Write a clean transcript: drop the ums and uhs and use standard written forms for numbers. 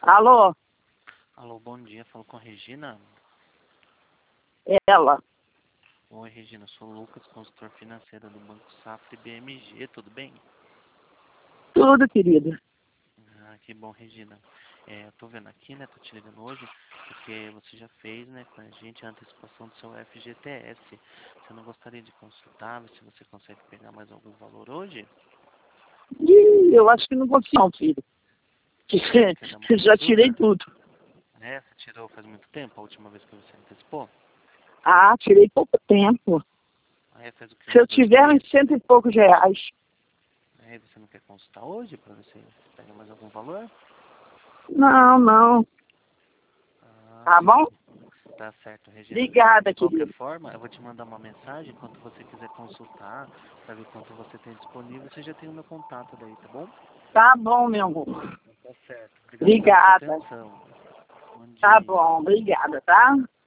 Alô? Alô, bom dia. Falo com a Regina. Ela. Oi, Regina. Sou o Lucas, consultor financeiro do Banco Safra e BMG. Tudo bem? Tudo, querida. Ah, que bom, Regina. Eu tô vendo aqui, né? Tô te ligando hoje porque você já fez, né, com a gente a antecipação do seu FGTS. Você não gostaria de consultar, ver se você consegue pegar mais algum valor hoje? Eu acho que não consigo não, filho. Quer dar uma Já tirei consulta? tudo. Você tirou faz muito tempo, a última vez que você antecipou? Ah, tirei pouco tempo. Faz o que, Se eu uns 2 tiver uns meses? 100 e poucos reais. Você não quer consultar hoje para ver se pega mais algum valor? Não. Ah, Tá sim. bom? Tá certo, Regina. Obrigada, De qualquer querida. forma, eu vou te mandar uma mensagem. Enquanto você quiser consultar, para ver quanto você tem disponível, você já tem o meu contato daí, tá bom? Tá bom, meu amor. Tá certo. Obrigado pela sua Obrigada. atenção. Bom Tá dia. bom, obrigada, tá?